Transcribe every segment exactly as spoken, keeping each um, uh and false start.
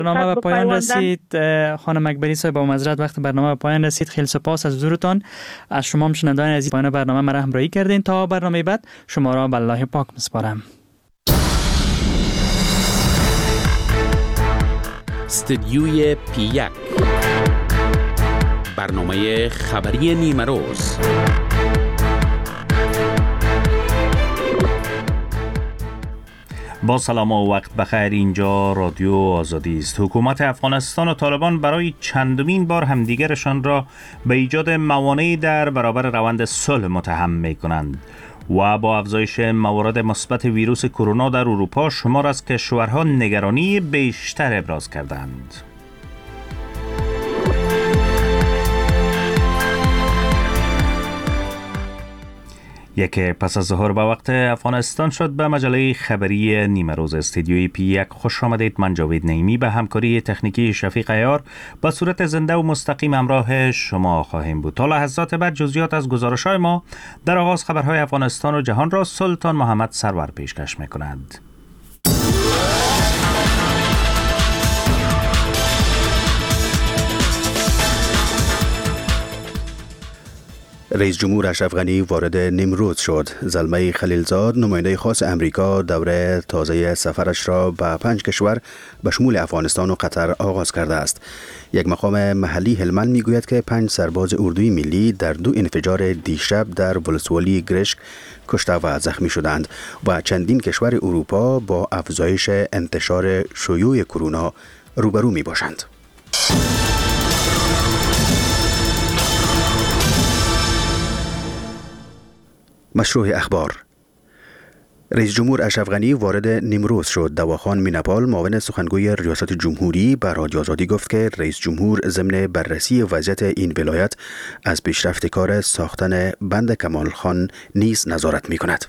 برنامه به پایان رسید. خانم اکبری صاحب با معذرت وقت برنامه به پایان رسید. خیلی سپاس از حضورتان. از شما هم شنوندگان عزیز پایان برنامه مرا همراهی کردین. تا برنامه بعد شما را به الله پاک میسپارم. استدیوی پی یک، برنامه خبری نیمه روز. با سلام و وقت بخیر. اینجا رادیو آزادی است. حکومت افغانستان و طالبان برای چندمین بار همدیگرشان را به ایجاد موانعی در برابر روند صلح متهم می‌کنند و با افزایش موارد مثبت ویروس کرونا در اروپا شمار از کشورها نگرانی بیشتر ابراز کردند. یک پس از ظهر به وقت افغانستان شد به مجله خبری نیمه روز استدیوی پی یک خوش آمدید. من جاوید نعیمی به همکاری تکنیکی شفیق عیار به صورت زنده و مستقیم همراه شما خواهیم بود. تا لحظات بعد جزئیات از گزارش‌های ما در آغاز خبرهای افغانستان و جهان را سلطان محمد سرور پیشکش می‌کند. رئیس جمهور اشرف غنی وارد نیمروز شد. زلمه خلیلزاد نماینده خاص امریکا دوره تازه سفرش را به پنج کشور به شمول افغانستان و قطر آغاز کرده است. یک مقام محلی هلمند میگوید که پنج سرباز اردوی ملی در دو انفجار دیشب در ولسوالی گرشک کشته و زخمی شدند و چندین کشور اروپا با افزایش انتشار شیوع کرونا روبرو می باشند. مشروع اخبار. رئیس جمهور اشرف غنی وارد نیمروز شد. دواخان میناپال معاون سخنگوی ریاست جمهوری به رادیو آزادی گفت که رئیس جمهور ضمن بررسی وضعیت این ولایت از پیشرفت کار ساختن بند کمال خان نیز نظارت می کند.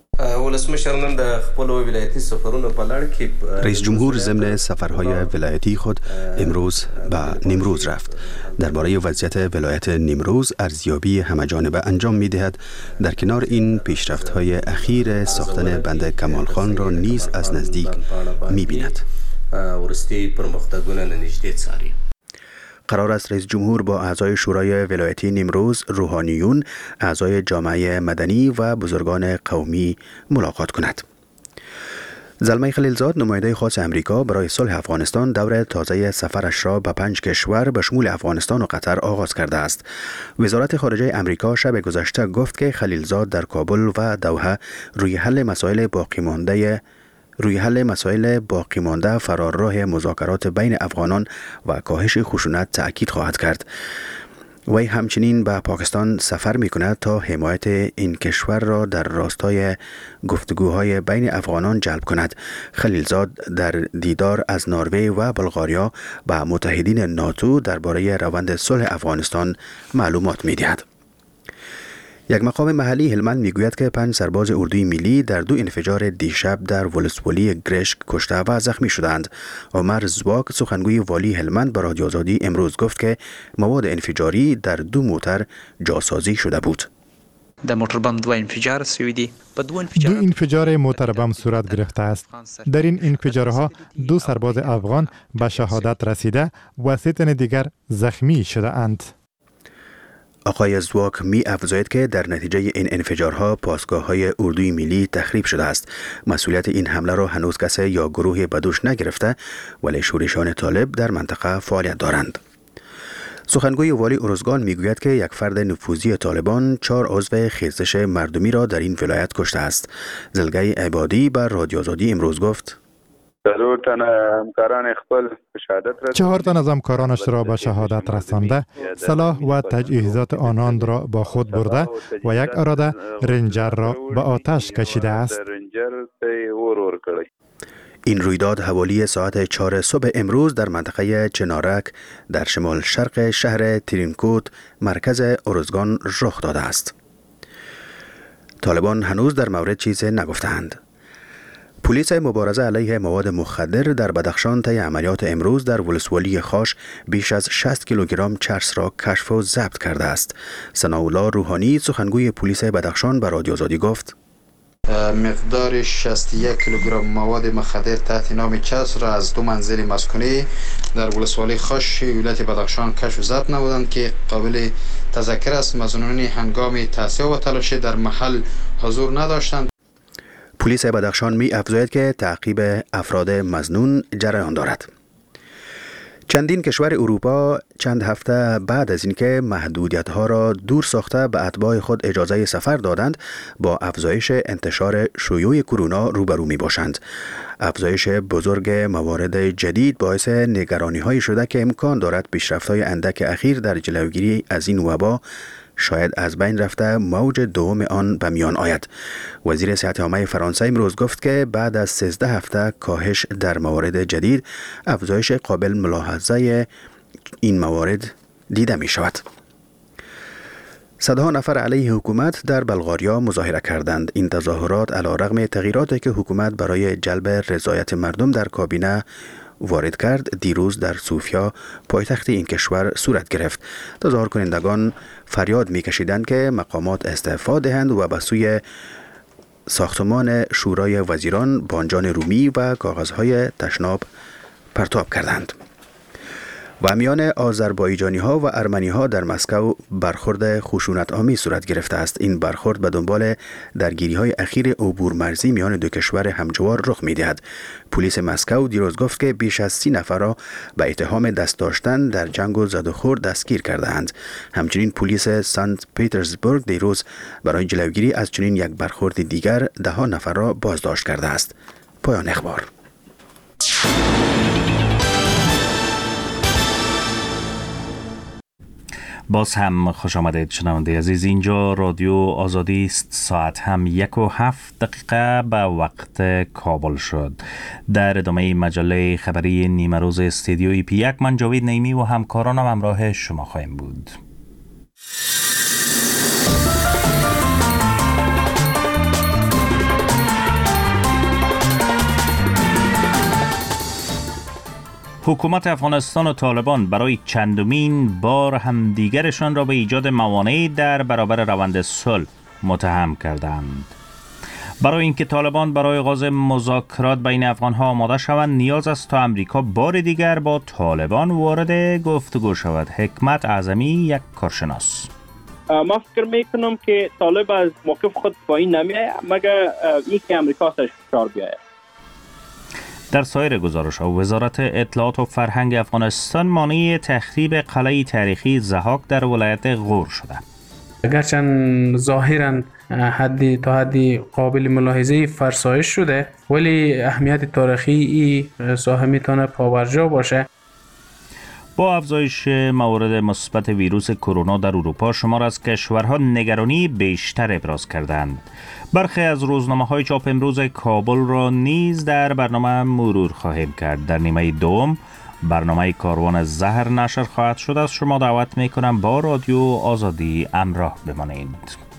رئیس جمهور ضمن سفرهای ولایتی خود امروز به نیمروز رفت. درباره وضعیت ولایت نیمروز ارزیابی همه‌جانبه انجام می‌دهد. در کنار این پیشرفت‌های اخیر ساختن بند کمال خان را نیز از نزدیک می‌بیند. قرار است رئیس جمهور با اعضای شورای ولایتی نیمروز، روحانیون، اعضای جامعه مدنی و بزرگان قومی ملاقات کند. زلمه خلیلزاد نماینده خاص امریکا برای صلح افغانستان دور تازه سفرش را به پنج کشور به شمول افغانستان و قطر آغاز کرده است. وزارت خارجه امریکا شب گذشته گفت که خلیلزاد در کابل و دوحه روی حل مسائل باقی مانده روی حل مسائل باقی مانده فرارراه مذاکرات بین افغانان و کاهش خشونت تأکید خواهد کرد. وی همچنین به پاکستان سفر می کند تا حمایت این کشور را در راستای گفتگوهای بین افغانان جلب کند. خلیلزاد در دیدار از نروژ و بلغاریا به متحدین ناتو درباره روند صلح افغانستان معلومات می دهد. یک مقام محلی هلمند میگوید که پنج سرباز اردوی ملی در دو انفجار دیشب در ولسوالی گرشک کشته و زخمی شدند. عمر زواک سخنگوی والی هلمند به رادیو آزادی امروز گفت که مواد انفجاری در دو موتر جاسازی شده بود. در موتر بم دو انفجار سویدی دو انفجار موتر بم صورت گرفته است. در این انفجارها دو سرباز افغان به شهادت رسیده و سه تن دیگر زخمی شده اند. آقای زواک می افزاید که در نتیجه این انفجارها پاسگاه‌های اردوی ملی تخریب شده است. مسئولیت این حمله را هنوز کسی یا گروهی به دوش نگرفته، ولی شورشیان طالب در منطقه فعالیت دارند. سخنگوی والی ارزگان میگوید که یک فرد نفوذی طالبان چهار عضو خیزش مردمی را در این ولایت کشته است. زلگی عبادی بر رادیو آزادی امروز گفت چهار تن از همکارانش را به شهادت رسانده، سلاح و تجهیزات آنان را با خود برده و یک اراده رنجر را به آتش کشیده است. این رویداد حوالی ساعت چهار صبح امروز در منطقه چنارک در شمال شرق شهر ترینکوت مرکز ارزگان رخ داده است. طالبان هنوز در مورد چیزی نگفتند. پلیس مبارزه علیه مواد مخدر در بدخشان طی عملیات امروز در ولسوالی خاش بیش از شصت کیلوگرم چرس را کشف و ضبط کرده است. ثناءالله روحانی سخنگوی پلیس بدخشان به رادیو آزادی گفت: مقدار شصت و یک کیلوگرم مواد مخدر تحت نام چس را از دو منزل مسکونی در ولسوالی خوش ولایت بدخشان کشف و ضبط نمودند که قابل تذکر است مظنونان هنگام تحصیل و تلاش در محل حضور نداشتند. پلیس بدخشان می افزاید که تعقیب افراد مظنون جریان دارد. چندین کشور اروپا چند هفته بعد از اینکه محدودیت‌ها را دور ساخته به اتباع خود اجازه سفر دادند، با افزایش انتشار شیوع کرونا روبرو می‌باشند. افزایش بزرگ موارد جدید باعث نگرانی‌هایی شده که امکان دارد پیشرفت‌های اندک اخیر در جلوگیری از این وبا شاید از بین رفته موج دوم آن به میان آید. وزیر صحت عامه فرانسه امروز گفت که بعد از سیزده هفته کاهش در موارد جدید، افزایش قابل ملاحظه این موارد دیده می شود. صدها نفر علیه حکومت در بلغاریا مظاهره کردند. این تظاهرات علی رغم تغییراتی که حکومت برای جلب رضایت مردم در کابینه وارد کرد، دیروز در سوفیا پایتخت این کشور صورت گرفت. تظاهر کنندگان فریاد می‌کشیدند که مقامات استعفا دهند و به سوی ساختمان شورای وزیران بانجان رومی و کاغذهای تشناب پرتاب کردند. و میان آذربایجانی ها و ارمنی ها در مسکو برخورد خشونت آمیز صورت گرفته است. این برخورد به دنبال درگیری های اخیر عبور مرزی میان دو کشور همجوار رخ می دهد. پلیس مسکو دیروز گفت که بیش از سی نفر را به اتهام دست داشتن در جنگ و زد و خورد دستگیر کرده اند. همچنین پلیس سنت پیترزبورگ دیروز برای جلوگیری از چنین یک برخورد دیگر ده ها نفر را بازداشت کرده است. پایان اخبار. باز هم خوش آمدید شنونده عزیز. اینجا رادیو آزادی است. ساعت هم یک و هفت دقیقه به وقت کابل شد. در ادامه مجله خبری نیمه روز استودیوی پی یک، من جاوید نیمی و همکارانم همراه شما خواهیم بود. حکومت افغانستان و طالبان برای چندمین بار همدیگرشان را به ایجاد موانعی در برابر روند صلح متهم کردند. برای اینکه طالبان برای آغاز مذاکرات بین افغانها آماده شوند، نیاز است تا امریکا بار دیگر با طالبان وارد گفتگو شود. حکمت اعظمی، یک کارشناس: ما فکر میکنم که طالب از موقف خود پایین نمیاد مگر اینکه امریکا سرش فشار بیاید. در سایر گزارش‌ها، وزارت اطلاعات و فرهنگ افغانستان مانع تخریب قلعه تاریخی ضحاک در ولایت غور شده. اگرچند ظاهراً حدی تا حدی قابل ملاحظه فرسایش شده، ولی اهمیت تاریخی این ساحه میتونه پابرجا باشه. با افزایش موارد مثبت ویروس کرونا در اروپا، شمار از کشورها نگرانی بیشتر ابراز کردند. برخی از روزنامه‌های چاپ امروز کابل را نیز در برنامه مرور خواهیم کرد. در نیمه دوم برنامه کاروان زهر نشر خواهد شد. از شما دعوت میکنم با رادیو آزادی همراه بمانید.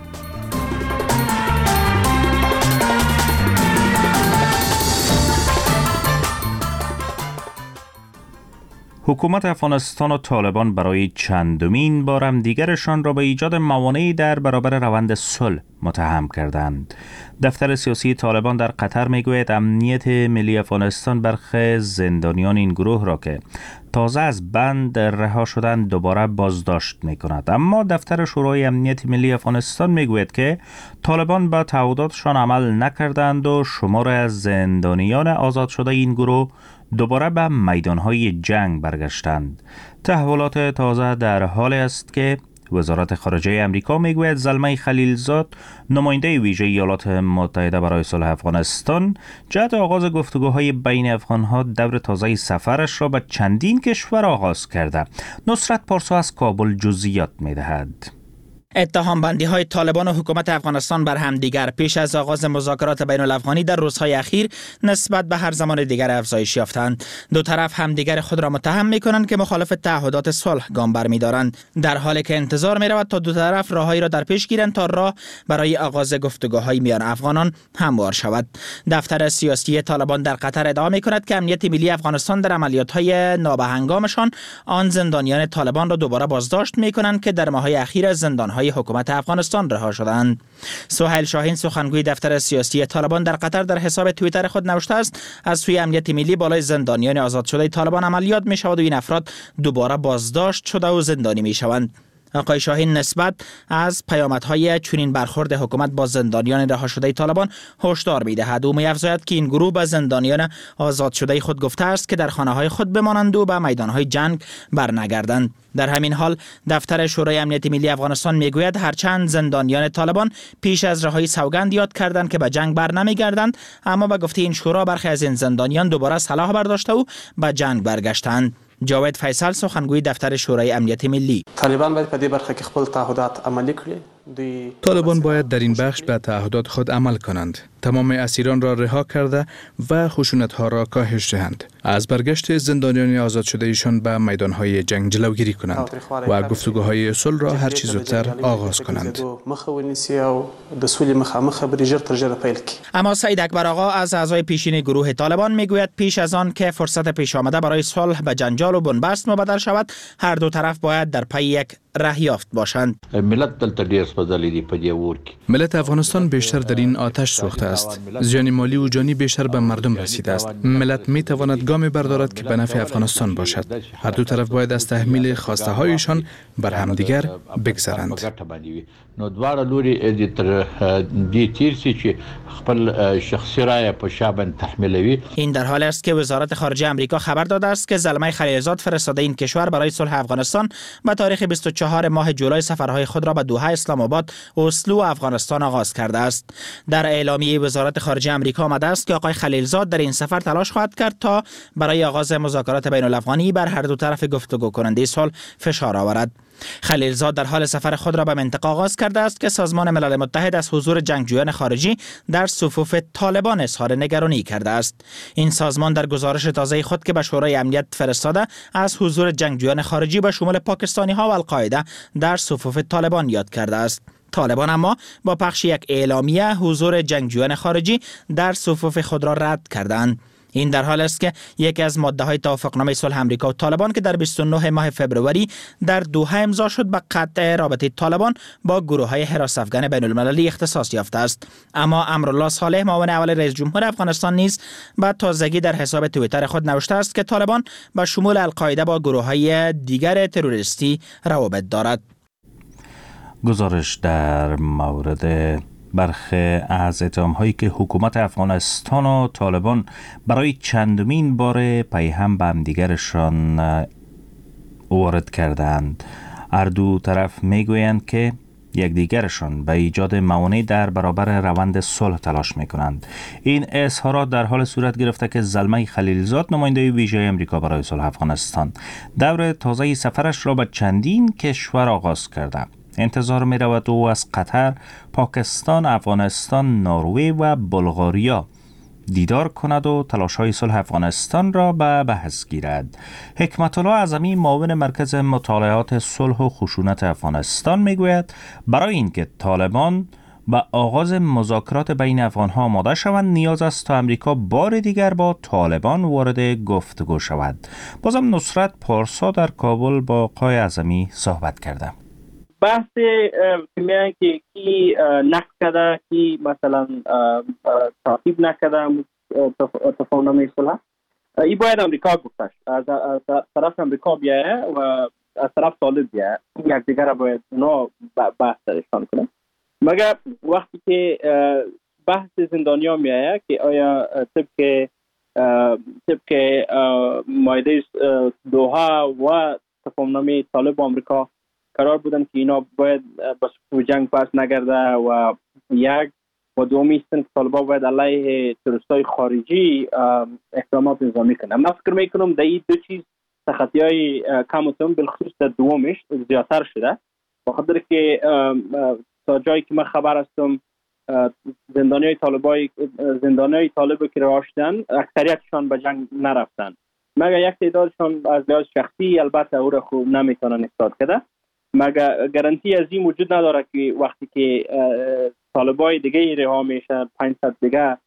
حکومت افغانستان و طالبان برای چندمین بار هم دیگرشان را به ایجاد موانعی در برابر روند صلح متهم کردند. دفتر سیاسی طالبان در قطر میگوید امنیت ملی افغانستان برخی زندانیان این گروه را که تازه از بند رها شدند دوباره بازداشت میکند. اما دفتر شورای امنیت ملی افغانستان میگوید که طالبان به تعهداتشان عمل نکردند و شمار از زندانیان آزاد شده این گروه دوباره به میدانهای جنگ برگشتند. تحولات تازه در حال است که وزارت خارجه امریکا میگوید زلمه خلیلزاد، نماینده ویژه ایالات متحده برای صلح افغانستان، جهت آغاز گفتگوهای بین افغانها دور تازه سفرش را به چندین کشور آغاز کرده. نصرت پارسا از کابل جزئیات میدهد. اتهام بندی های طالبان و حکومت افغانستان بر همدیگر پیش از آغاز مذاکرات بین الافغانی در روزهای اخیر نسبت به هر زمان دیگر افزایش یافتند. دو طرف همدیگر خود را متهم می‌کنند که مخالف تعهدات صلح گام برمی‌دارند، در حالی که انتظار می‌رود تا دو طرف راههایی را در پیش گیرند تا راه برای آغاز گفتگوهای میان افغانان هموار شود. دفتر سیاسی طالبان در قطر ادعا می‌کند که امنیت ملی افغانستان در عملیات‌های نابهنگامشان آن زندانیان طالبان را دوباره بازداشت می‌کنند که در ماه‌های اخیر زندان‌های های حکومت افغانستان رها شدند. سهیل شاهین سخنگوی دفتر سیاسی طالبان در قطر در حساب توییتر خود نوشته است از سوی امنیت ملی بالای زندانیان آزاد شده طالبان عملیات می شود و این افراد دوباره بازداشت شده و زندانی می شوند. آقای شاهین نسبت از پیامدهای چنین برخورد حکومت با زندانیان رها شده طالبان هشدار می‌دهد و می‌افزاید که این گروه به زندانیان آزاد شده خود گفته است که در خانه‌های خود بمانند و به میدان‌های جنگ برنگردند. در همین حال دفتر شورای امنیت ملی افغانستان میگوید هرچند زندانیان طالبان پیش از رهایی سوگند یاد کردند که به جنگ برنمیگردند، اما به گفته این شورا برخی از این زندانیان دوباره سلاح برداشته و به جنگ برگشتند. جاوید فیصل سخنگوی دفتر شورای امنیت ملی: طالبان باید په دې برخه کې خپل تعهدات عملی کړي. طالبان باید در این بخش به تعهدات خود عمل کنند. تمام اسیران را رها کرده و خشونت‌ها را کاهش دهند. از برگشت زندانیان آزاد شده ایشان به میدان‌های جنگ جلوگیری کنند و گفتگوهای صلح را هر چه زودتر آغاز کنند. اما سعید اکبر آقا از اعضای پیشین گروه طالبان میگوید پیش از آن که فرصت پیش آمده برای صلح به جنجال و بنبست مبدل شود، هر دو طرف باید در پی یک راه یافت باشند. ملت افغانستان بیشتر در این آتش سوخته است. زیان مالی و جانی بیشتر به مردم رسیده است. ملت می تواند گامی بردارد که به نفع افغانستان باشد. هر دو طرف باید از تحمیل خواسته هایشان بر همدیگر بگذرند. نو دواړه لوري تر دې تیر سي چې خپل شخصي رای په شابن تحمیلوي. این در حال است که وزارت خارجه آمریکا خبر داده است که زلمه خلیلزاد فرستاده این کشور برای صلح افغانستان به تاریخ بیست و چهارم ماه جولای سفرهای خود را به دوحه، اسلام آباد، اسلو و افغانستان آغاز کرده است. در اعلامیه وزارت خارجه آمریکا آمده است که آقای خلیلزاد در این سفر تلاش خواهد کرد تا برای آغاز مذاکرات بین الافغانی بر هر دو طرف گفتگو کننده صلح فشار آورد. خلیلزاد در حال سفر خود را به منطقه آغاز کرده است که سازمان ملل متحد از حضور جنگجویان خارجی در صفوف طالبان اظهار نگرانی کرده است. این سازمان در گزارش تازه خود که به شورای امنیت فرستاده از حضور جنگجویان خارجی به شمول پاکستانی ها و القاعده در صفوف طالبان یاد کرده است. طالبان اما با پخش یک اعلامیه حضور جنگجویان خارجی در صفوف خود را رد کردند. این در حال است که یکی از ماده‌های توافقنامه صلح آمریکا و طالبان که در بیست و نه ماه فوریه در دوحه امضا شد به قطع رابطه طالبان با گروه‌های حراس افغان بین‌المللی اختصاص یافته است. اما امرالله صالح معاون اول رئیس جمهور افغانستان نیز به تازگی در حساب توییتر خود نوشته است که طالبان به شمول القاعده با گروه‌های دیگر تروریستی روابط دارد. گزارش در مورد برخی از اتهام‌هایی که حکومت افغانستان و طالبان برای چندمین بار پیهم به همدیگرشان وارد کردند. هر دو طرف میگویند که یکدیگرشان به ایجاد موانع در برابر روند صلح تلاش میکنند. این اظهارات در حال صورت گرفته که زلمه خلیلزاد نماینده ویژه آمریکا برای صلح افغانستان دور تازه سفرش را به چندین کشور آغاز کرده. انتظار می رود او از قطر، پاکستان، افغانستان، نروژ و بلغاریا دیدار کند و تلاش های صلح افغانستان را به بحث گیرد. حکمت الله اعظمی معاون مرکز مطالعات صلح و خشونت افغانستان می گوید برای اینکه طالبان به آغاز مذاکرات بین افغانها آماده شوند نیاز است تا امریکا بار دیگر با طالبان وارد گفتگو شود. بازم نصرت پارسا در کابل با آقای اعظمی صحبت کرده. بحث میگن که کی نقد کرده، کی مثلا تعقیب نکرده تفاهم صلح، این باید امریکا گفتش. از طرف امریکا بیایه و از طرف طالب بیایه، یک دیگر باید اونا بحث درشان کنه. مگر وقتی که بحث زندانیا میایه که آیا طبق طبق مایده دوحه و تفاهمنامه طالب و امریکا قرار بودن که اینا باید با صفوف جنگ پس نگرده و یک و دومی استن که طالبا باید علیه تروریستای خارجی اقدامات نظامی کنه. من فکر میکنم در این دو چیز سختی های کم و کم بالخصوص در دومش زیادتر شده، بخاطر که تا جایی که من خبر هستم زندانی های طالبای زندانی های طالب که رها شدن اکثریتشان به جنگ نرفتن، مگر یک تعدادشان از لحاظ شخصی البته او را خوب نمیتونن اثبات کنه. مگر گارانتی از این وجود نداره که وقتی که طالبای دیگه رها میشن پانصد دیگه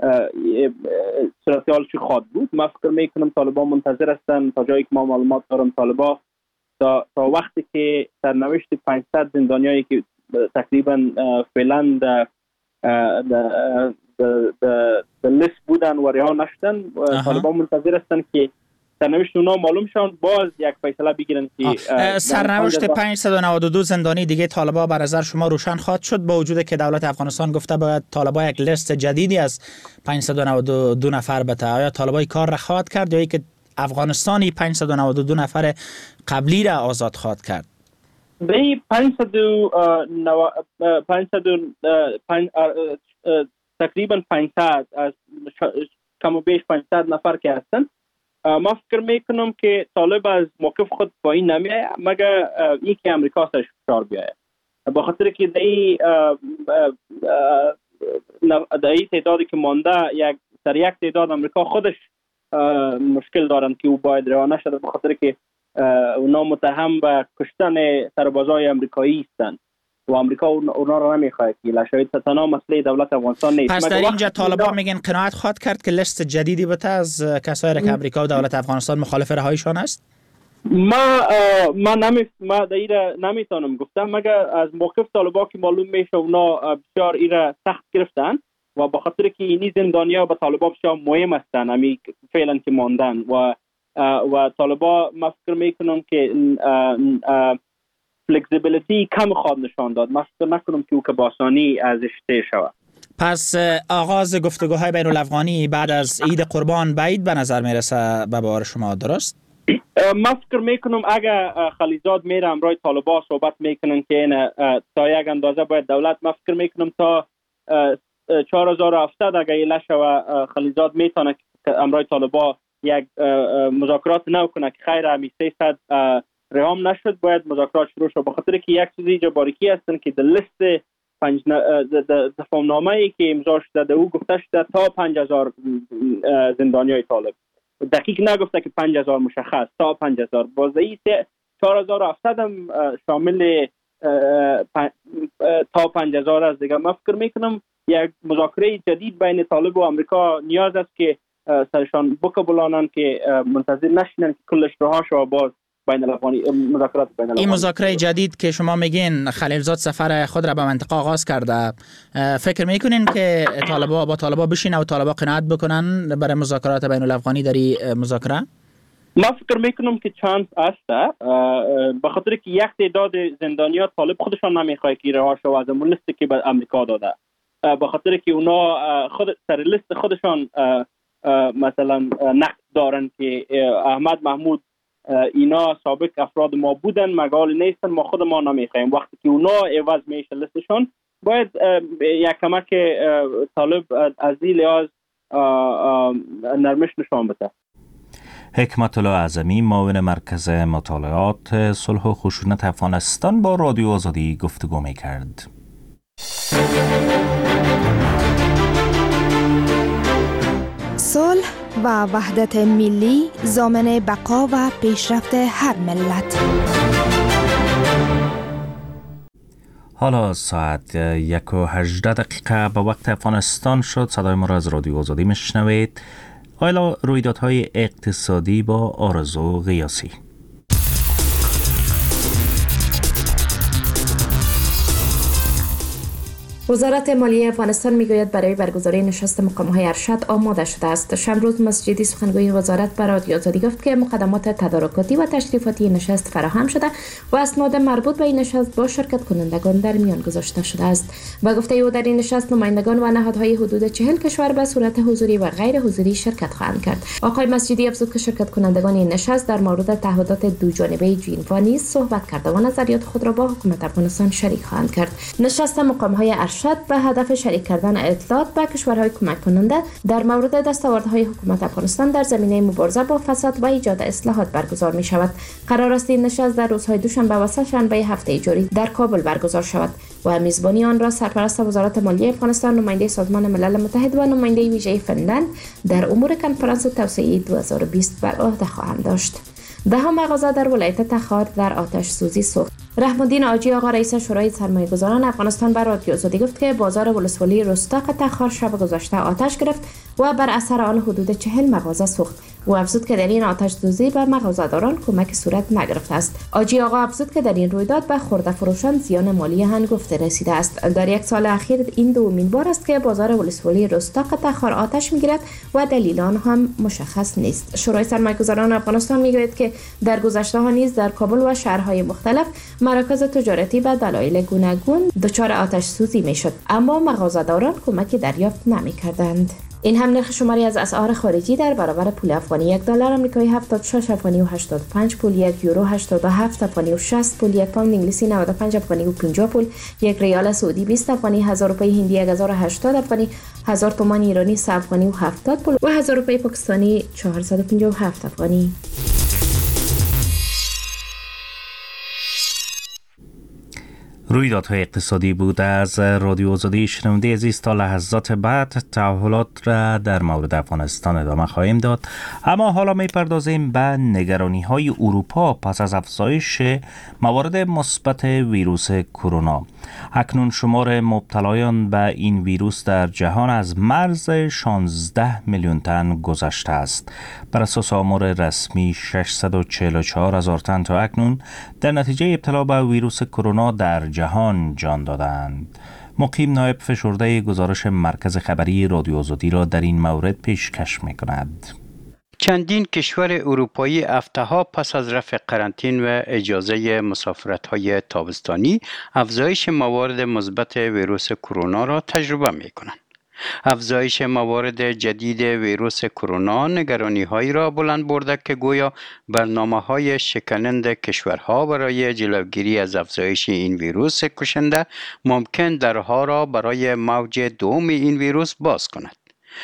صورتحال چی خواهد بود. من فکر میکنم طالبان منتظر هستن تا جایی که ما معلومات دارم طالبا تا, تا وقتی که سرنوشت پانصد زندانیایی که تقریبا فعلا در در لیست بودن و رها نشدن. طالبان منتظر هستند که سرنوشت اونا معلوم شون، باز یک فیصله بگیرن که سرنوشت پانصد و نود و دو زندانی دیگه طالبان بر نظر شما روشن خواهد شد، با وجود که دولت افغانستان گفته باید طالبان یک لیست جدیدی از پانصد و نود و دو نفر بده. آیا طالبان کار را خواهد کرد یا اینکه افغانستانی پانصد و نود و دو نفر قبلی را آزاد خواهد کرد؟ به پانصد تقریبا پانصد از کم و بیش پانصد نفر که هستن، ما فکر میکنم که طالب از موقف خود پایین نمیایه مگر این که امریکا سرش فشار بیایه، با خاطر که دایی دایی تعدادی که مانده یک سر یک تعداد امریکا خودش مشکل دارن که او باید رها نشده، با خاطر که اونا متهم به کشتن سربازای امریکایی هستند و امریکا اونا را نمیخواد که لشاید تنها مسئله دولت افغانستان نیست. پس در اینجا طالبان میگن قناعت خواهد کرد که لیست جدیدی بده از کسایی که امریکا و دولت افغانستان مخالف رهاییشان است؟ ما ما نمی ما دایره نمیتونم گفتم مگر از موقف طالبان که معلوم میشه اونا بسیار ایره سخت گرفتن و با خاطر که اینی زندانیا به طالبان بسیار مهم هستن امی فعلا که ماندن و و طالبان ما فکر میکنم که فلکسیبیلیتی کم خواهد نشان داد. من فکر نکنم که او که باسانی ازش طی شود. پس آغاز گفتگوهای بین الافغانی بعد از عید قربان بعید به نظر میرسه به بار شما، درست؟ من فکر میکنم اگر خلیزاد میره امرای طالبان صحبت میکنن که این تا یک اندازه باید دولت، من فکر میکنم تا چهار هزار و هفتصد اگر ایله شوه خلیزاد میتونه که امرای طالبان یک مذاکرات نو کنه که خیر همی سیصد رهام نشد، باید مذاکرات شروع شد، بخاطر که یک چیزی جبارکی هستن که در لیست پنج تفاهمنامه ای که امضا شده در او گفته شده تا پنج هزار زندانیای طالب، دقیق نگفته که پنج هزار مشخص، تا پنج هزار بازدهی چهار هزار و هفتصد هم شامل تا پنج هزار است دیگه. من فکر میکنم یک مذاکره جدید بین طالب و امریکا نیاز است که سرشان بقبولانن که منتظر نشینن که کلش رها شود باز بین الافغانی مذاکرات بین الافغانی. این مذاکره جدید که شما میگین خلیلزاد سفر خود را به منطقه آغاز کرده، فکر میکنین که طالبا با طالبا بشینه و طالبا قناعت بکنن برای مذاکرات بین الافغانی در این مذاکره؟ ما فکر میکنم که چانس است، به خاطر که یک تعداد زندانیات طالب خودشان نمیخواد که رها شود از اون لیستی که به امریکا داده، به خاطر که اونا خود سر لیست خودشان مثلا نقد دارن که احمد محمود اینا سابق افراد ما بودن مقال نیستن، ما خود ما نمیخوایم. وقتی که اونا عوض میشه لیستشون باید یک کمک طالب از این لحاظ نرمش نشان بده. حکمت الله اعظمی، معاون مرکز مطالعات صلح و خشونت افغانستان، با رادیو آزادی گفتگو میکرد. صلح و وحدت ملی ضامن بقا و پیشرفت هر ملت. حالا ساعت یک و هجده دقیقه به وقت افغانستان شد. صدای ما را از رادیو آزادی میشنوید. حالا رویدادهای اقتصادی با آرزو غیاسی. وزارت مالیه افغانستان میگوید برای برگزاری نشست مقام‌های ارشد آماده شده است. شمروز مسجدی سخنگوی وزارت به رادیو آزادی گفت که مقدمات تدارکاتی و تشریفاتی نشست فراهم شده و اسناد مربوط به این نشست با شرکت کنندگان در میان گذاشته شده است. با گفته او در این نشست نمایندگان و نهادهای حدود چهل کشور به صورت حضوری و غیر حضوری شرکت خواهند کرد. آقای مسجدی افزود که شرکت کنندگان این نشست در مورد تعهدات دو جانبه ژنوا نیز صحبت کرده و نظریات خود را با حکومت افغانستان شریک خواهند کرد. نشست مقام‌های ارشد به هدف شریک کردن اطلاعات به کشورهای کمک کننده در مورد دستاوردهای حکومت افغانستان در زمینه مبارزه با فساد و ایجاد اصلاحات برگزار می شود. قرار است این نشست در روزهای دوشنبه و سه‌شنبه هفته جاری در کابل برگزار شود و میزبانی آن را سرپرست وزارت مالیه افغانستان، نماینده سازمان ملل متحد و نماینده ویژه فنلند در امور کنفرانس توسعه دو هزار و بیست بر عهده خواهند داشت. دهم مغازه در ولایت تخار در آتش سوزی سوخت. رحم الدین آجی آقا رئیس شورای سرمایه‌گذاران افغانستان بر رادیو آزادی گفت که بازار ولسوالی رستاق تخار شب گذشته آتش گرفت و بر اثر آن حدود چهل مغازه سوخت. او افزود که در این آتش سوزی به مغازه‌داران کمک صورت نگرفته است. آجی آقا افزود که در این رویداد به خرده فروشان زیان مالی هنگفته رسیده است. در یک سال اخیر این دومین بار است که بازار ولسوالی رستا قطع‌خوار آتش میگیرد و دلیل آن هم مشخص نیست. شورای سرمایه‌گذاران افغانستان میگوید که در گذشته ها نیز در کابل و شهرهای مختلف مراکز تجارتی به دلایل گوناگون دچار آتش سوزی میشد، اما مغازه‌داران کمکی دریافت نمی‌کردند. این هم نرخ شماری از اسعار خارجی در برابر پول افغانی: یک دلار آمریکایی هفتاد و شش افغانی و هشتاد و پنج پول، یک یورو هشتاد و هفت افغانی و شصت پول، یک پوند انگلیسی نود و پنج افغانی و پنجاه پول، یک ریال سعودی بیست افغانی، هزار روپیه هندی یک هزار و هشتاد افغانی، هزار تومان ایرانی سه افغانی و هفتاد پول و هزار روپیه پاکستانی چهارصد و پنجاه و هفت افغانی. رویدادهای اقتصادی بود از رادیو آزادی. شنونده عزیز، تا لحظات بعد تحولات را در مورد افغانستان ادامه خواهیم داد، اما حالا میپردازیم به نگرانی های اروپا پس از افزایش موارد مثبت ویروس کرونا. اکنون شمار مبتلایان به این ویروس در جهان از مرز شانزده میلیون تن گذشته است. بر اساس آمار رسمی ششصد و چهل و چهار هزار تن تا اکنون در نتیجه ابتلا به ویروس کرونا در جهان جان دادند. مقیم نایب فشرده گزارش مرکز خبری رادیو آزادی را در این مورد پیشکش می‌کند. چندین کشور اروپایی هفته‌ها پس از رفع قرنطین و اجازه مسافرت‌های تابستانی افزایش موارد مثبت ویروس کرونا را تجربه می‌کنند. افزایش موارد جدید ویروس کرونا نگرانی‌هایی را بلند برده که گویا برنامه‌های شکننده کشورها برای جلوگیری از افزایش این ویروس کشنده ممکن درها را برای موج دوم این ویروس باز کند.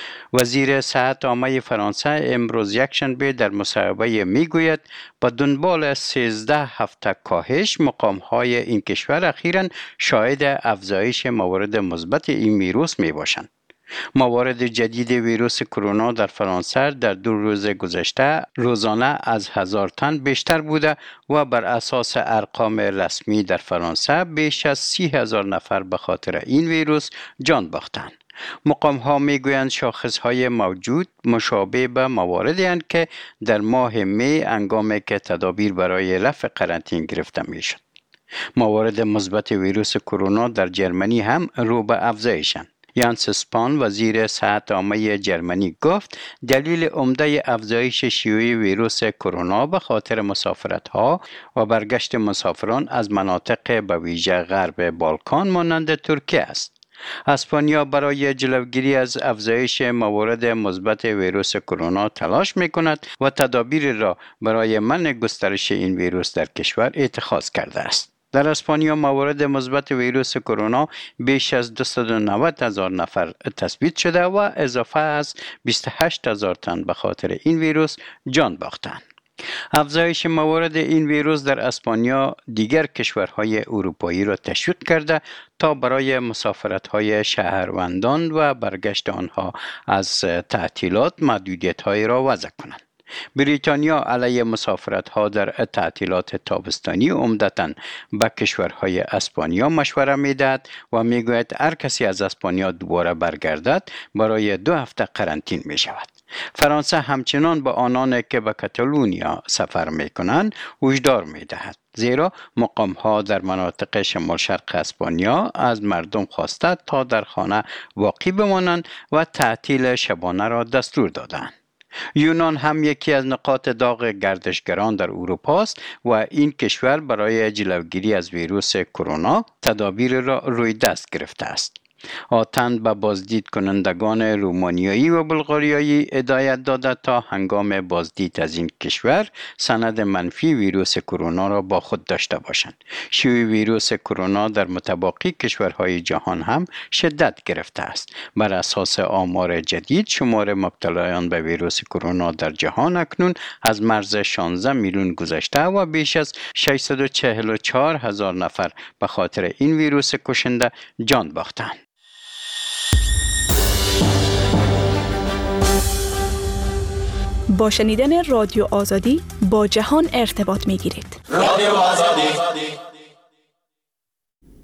وزیر صحت عامه فرانسه امروز یکشنبه در مصاحبه میگوید با دنبال سیزده هفته کاهش مقام‌های این کشور اخیراً شاهد افزایش موارد مثبت این ویروس میباشند. موارد جدید ویروس کرونا در فرانسه در دو روز گذشته روزانه از هزار تن بیشتر بوده و بر اساس ارقام رسمی در فرانسه بیش از سی هزار نفر به خاطر این ویروس جان باختند. مقام ها می گویند شاخص های موجود مشابه به مواردی هستند که در ماه می هنگامی که تدابیر برای رفع قرنطین گرفته می شد. موارد مثبت ویروس کرونا در جرمنی هم رو به افزایشند. یانس اسپان وزیر صحت عامه جرمنی گفت دلیل عمده افزایش شیوع ویروس کرونا به خاطر مسافرت ها و برگشت مسافران از مناطق به ویژه غرب بالکان مانند ترکیه است. اسپانیا برای جلوگیری از افزایش موارد مثبت ویروس کرونا تلاش می‌کند و تدابیر را برای منع گسترش این ویروس در کشور اتخاذ کرده است. در اسپانیا موارد مثبت ویروس کرونا بیش از دویست و نود هزار نفر تثبیت شده و اضافه از بیست و هشت هزار تن به خاطر این ویروس جان باختند. افزایش موارد این ویروس در اسپانیا دیگر کشورهای اروپایی را تشویق کرده تا برای مسافرت‌های شهروندان و برگشت آنها از تعطیلات محدودیت‌هایی را وضع کنند. بریتانیا علیه مسافرت‌ها در تعطیلات تابستانی عمدتاً به کشورهای اسپانیا مشوره می‌دهد و می‌گوید هر کسی از اسپانیا دوباره برگردد برای دو هفته قرنطین می‌شود. فرانسه همچنان به آنان که به کاتالونیا سفر می‌کنند هشدار می‌دهد، زیرا مقام‌ها در مناطق شمال شرق اسپانیا از مردم خواسته تا در خانه واقع بمانند و تعطیل شبانه را دستور دادند. یونان هم یکی از نقاط داغ گردشگران در اروپا است و این کشور برای جلوگیری از ویروس کرونا تدابیر را روی دست گرفته است. آتن به بازدید کنندگان رومانیایی و بلغاریایی هدایت داده تا هنگام بازدید از این کشور سند منفی ویروس کرونا را با خود داشته باشند. شیوع ویروس کرونا در متباقی کشورهای جهان هم شدت گرفته است. بر اساس آمار جدید شمار مبتلایان به ویروس کرونا در جهان اکنون از مرز شانزده میلیون گذشته و بیش از ششصد و چهل و چهار هزار نفر به خاطر این ویروس کشنده جان باختند. با شنیدن رادیو آزادی با جهان ارتباط می گیرید. رادیو آزادی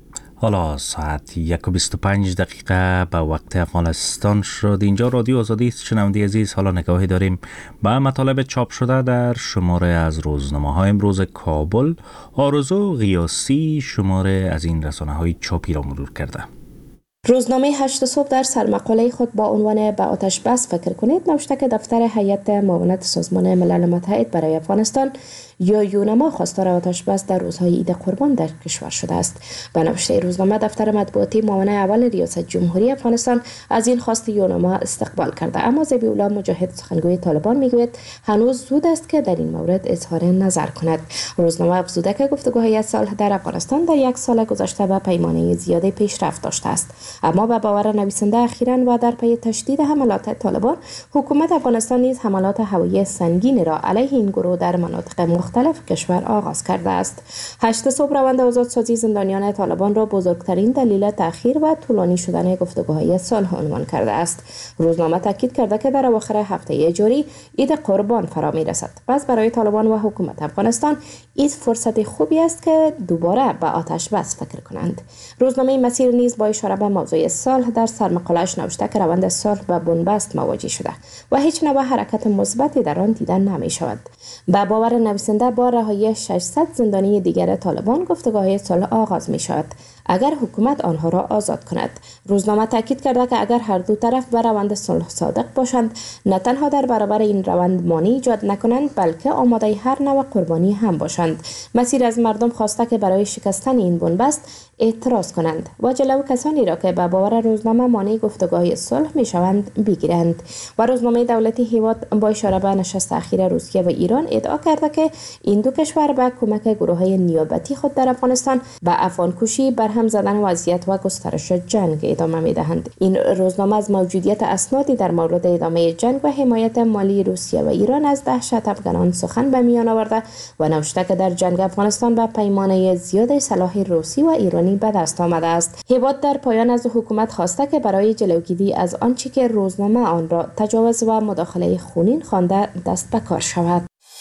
حالا ساعت یک و بیست و پنج دقیقه به وقت افغانستان شد. اینجا رادیو آزادی است. شنونده عزیز، حالا نگاهی داریم به مطالب چاپ شده در شماره از روزنامه های امروز کابل. آرزو غیاسی شماره از این رسانه های چاپی را مرور کرده. روزنامه هشت صبح در سرمقاله خود با عنوان به آتش بس فکر کنید نوشته که دفتر هیئت معاونت سازمان ملل متحد برای افغانستان یا یونما خواستار آتش بس در روزهای عید قربان در کشور شده است. به نوشته روزنامه دفتر مطبوعاتی معاون اول ریاست جمهوری افغانستان از این خواست یونما استقبال کرده، اما ذبیح‌الله مجاهد سخنگوی طالبان میگوید هنوز زود است که در این مورد اظهار نظر کند. روزنامه افزوده که گفتگوهای صلح در افغانستان در یک سال گذشته به پیمانه زیادی پیشرفت داشته است، اما به باور نویسنده اخیراً و در پی تشدید حملات طالبان، حکومت افغانستان نیز حملات هوایی سنگین را علیه این گروه در مناطق مختلف کشور آغاز کرده است. هشت صبح روند آزادسازی زندانیان طالبان را بزرگترین دلیل تأخیر و طولانی شدن گفتگوهای صلح عنوان کرده است. روزنامه تاکید کرده که در اواخر هفته جاری عید قربان فرا می‌رسد. پس برای طالبان و حکومت افغانستان عید فرصت خوبی است که دوباره به آتش بس فکر کنند. روزنامه مسیر نیز با اشاره به موضوع صلح در سرمقاله‌اش نوشته که روند صلح با بنبست مواجه شده و هیچ نوع حرکت مثبتی در آن دیده نمی‌شود. با باور نویسنده با رهایی ششصد زندانی دیگر طالبان گفتگوهای صلح آغاز می‌شود اگر حکومت آنها را آزاد کند. روزنامه تاکید کرده که اگر هر دو طرف به روند صلح صادق باشند، نه تنها در برابر این روند مانع ایجاد نکنند بلکه آماده هر نوع قربانی هم باشند. مسیر از مردم خواسته که برای شکستن این بنبست اعتراض کنند و جلو کسانی را که به باور روزنامه مانع گفتگوهای صلح میشوند بگیرند. و روزنامه دولتی هیواد با اشاره به نشست اخیر روسیه و ایران ادعا کرده که این دو کشور به کمک گروه‌های نیابتی خود در افغانستان به افغانکشی برهم زدن وضعیت و گسترش جنگ ادامه میدهند. این روزنامه از موجودیت اسنادی در مورد ادامه جنگ و حمایت مالی روسیه و ایران از دهشت افغانان سخن به میان آورده و نوشته که در جنگ افغانستان به پیمانه زیاد سلاح روسی و ایرانی به دست آمده است. هیواد در پایان از حکومت خواسته که برای جلوگیری از آنچه که روزنامه آن را تجاوز و مداخله خونین خوانده دست به کار شود.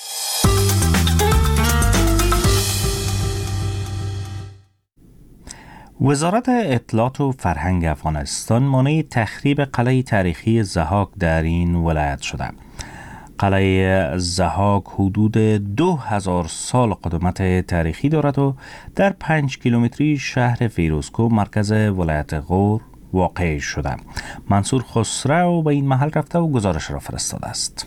وزارت اطلاعات و فرهنگ افغانستان مانع تخریب قلعه تاریخی ضحاک در این ولایت شده. قلعه ضحاک حدود دو هزار سال قدمت تاریخی دارد و در پنج کیلومتری شهر فیروزکو مرکز ولایت غور واقع شده. منصور خسرو به این محل رفته و گزارش را فرستاده است.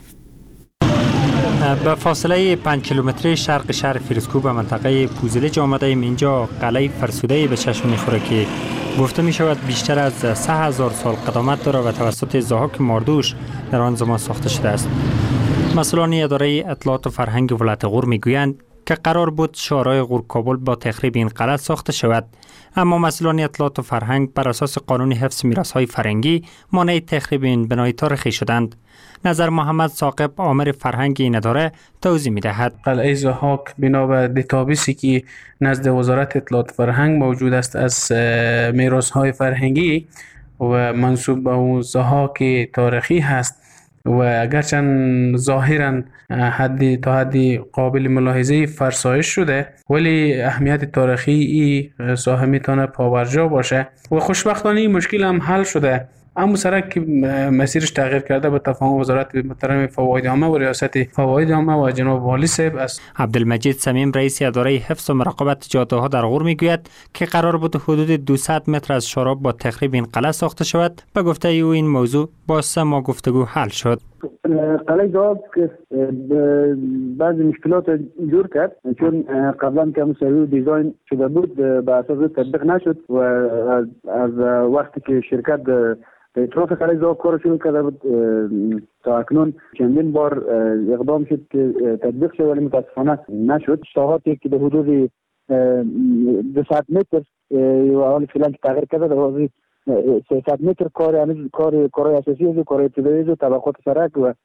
به فاصله پنج کیلومتری شرق شهر فیروزکو به منطقه پوزلج آمده ایم. اینجا قلعه فرسوده به چشم می‌خوره که گفته می شود بیشتر از سه هزار سال قدامت دارد و توسط ضحاک ماردوش در آن زمان ساخته شده است. مسئولان اداره اطلاعات و فرهنگ ولایت غور میگویند که قرار بود شورای غور کابل با تخریب این قلعه ساخته شود، اما مسئولان اطلاعات و فرهنگ بر اساس قانون حفظ میراث‌های فرهنگی مانع تخریب این بنای تاریخی شدند. نظر محمد ثاقب آمر فرهنگ این اداره توضیح می‌دهد. قلعه ضحاک بنا به دیتابیسی که نزد وزارت اطلاعات فرهنگ موجود است از میراث‌های فرهنگی و منسوب به اون ضحاک تاریخی هست و اگرچند ظاهراً حدی تا حدی قابل ملاحظه فرسایش شده، ولی اهمیت تاریخی ای ساحه میتونه پابرجا باشه و خوشبختانه این مشکل هم حل شده. اما سرک که مسیرش تغییر کرده به تفاهم وزارت محترم فواید عامه و ریاست فواید عامه و جناب والی صاحب است. عبدالمجید صمیم رئیس اداره حفظ و مراقبت جاده ها در غور میگوید که قرار بود حدود دویست متر از شراب با تخریب این قلعه ساخته شود. به گفته او این موضوع با سه ماه گفتگو حل شد. قلعه ضحاک بعضی مشکلات جور کرد چون قبلا که مسئله دیزاین شده بود به اساس تطبیق نشد و از وقتی که شرکت اطراف قلعه ضحاک کار شروع کرده بود تا اکنون چندین بار اقدام شد که تطبیق شد ولی متاسفانه نشد. ساحاتی که به حدود دویست متر و حال فعلا که تغییر کرده در حدود سیصد متر کار کار کارهای اساسی و کارهای ابتدایی و طبقات سرک و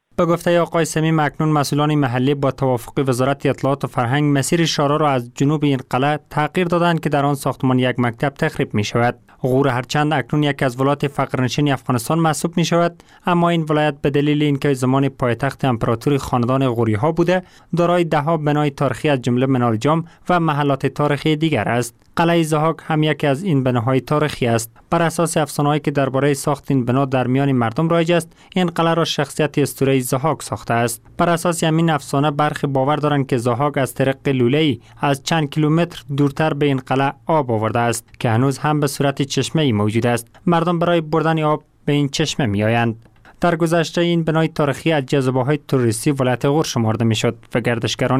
به گفته آقای سمیم، اکنون مسئولان محلی با توافق وزارت اطلاعات و فرهنگ مسیر شارع را از جنوب این قلعه تغییر دادند که در آن ساختمان یک مکتب تخریب می شود. غور هرچند اکنون یک از ولایات فقرنشین افغانستان محسوب می شود، اما این ولایت به دلیل اینکه زمان پایتخت امپراتوری خاندان غوری ها بوده، دارای ده ها بنای تاریخی از جمله منار جام و محلات تاریخی دیگر است. قلعه ضحاک هم یکی از این بناهای تاریخی است. بر اساس افسانه‌هایی که درباره ساخت این بنا در میان مردم رایج است، این قلعه را شخصیت اسطوره‌ای ضحاک ساخته است. بر اساس همین افسانه برخی باور دارند که ضحاک از طریق لوله‌ای از چند کیلومتر دورتر به این قلعه آب آورده است که هنوز هم به صورت چشمه‌ای موجود است. مردم برای بردن آب به این چشمه می‌آیند. در گذشته این بنای تاریخی از جذابه‌های توریستی ولایت غور شمرده می‌شد و گردشگران